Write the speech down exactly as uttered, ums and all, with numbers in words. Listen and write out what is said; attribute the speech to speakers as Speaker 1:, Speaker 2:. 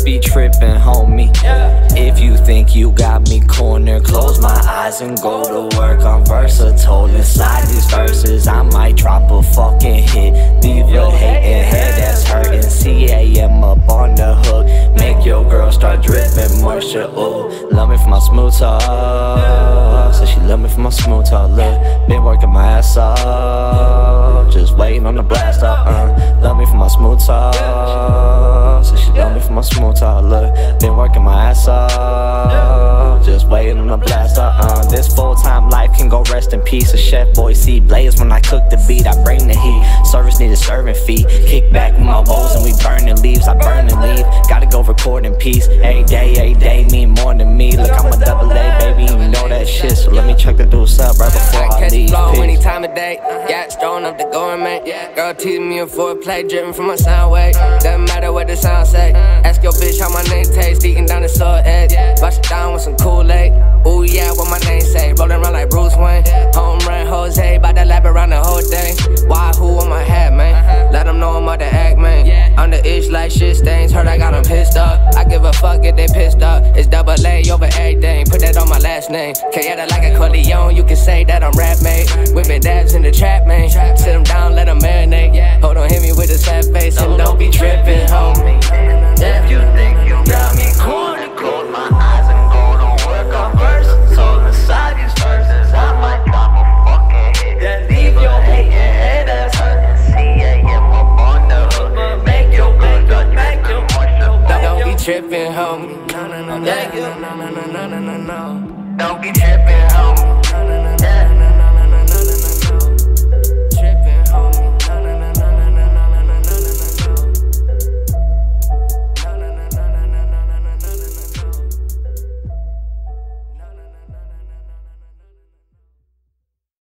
Speaker 1: must be trippin', homie. If you think you got me cornered, close my eyes and go to work. I'm versatile inside these verses. I might drop a fucking hit, leave your hating head that's hurting. C A M up on the hook, make your girl start dripping moisture. Ooh, love me for my smooth talk. Said she love me for my smooth talk. Look, been working my ass off, just waiting on the blast off. Uh, love me for my smooth talk. Said she love me for my smooth talk. Look, been working my ass off, just waiting on the blast off. Uh, this full-time life can go rest in peace. A chef boy see blaze when I cook the beat. I bring the heat. Service need a serving fee. Kick back with my woes and we burning leaves. I burn and leave. Gotta go record in peace. Every day, every day mean more than me. Look, I'm a double A, baby, you know that shit. So let me check the dudes up right before I, I leave.
Speaker 2: Catch any time of day. Yeah, strong up the going, man. Girl teasing me a foreplay, dripping from my sound wave. Doesn't matter what the sound say. Ask your bitch how my name tastes, eating down the soul edge. Wash it down with some Kool-Aid. Ooh yeah, what my name say? Rolling around like Bruce Wayne. Home run Jose, bout to lap around the whole day. Why, who on my hat, man? Let them know I'm out the act, man. I'm the ish like shit stains. Heard I got them pissed up. I give a fuck if they pissed up. It's double A over everything. Put that on my last name. Kayetta like a Corleone. You can say that I'm rap made. Whipping dabs in the trap, man. Sit them down, let them marinate. Hold on, hit me with a sad face and don't be tripping, homie.
Speaker 1: If you think you got me cornered, close my eyes and go to work. I'm versatile inside these verses. I might drop a fucking hit, then leave your hating head that's hurting. C A M up on the hook, make your good, good, make your
Speaker 2: Don't be tripping, homie. No, no, no, no, no, no, no, no, no, no.
Speaker 1: Don't be tripping.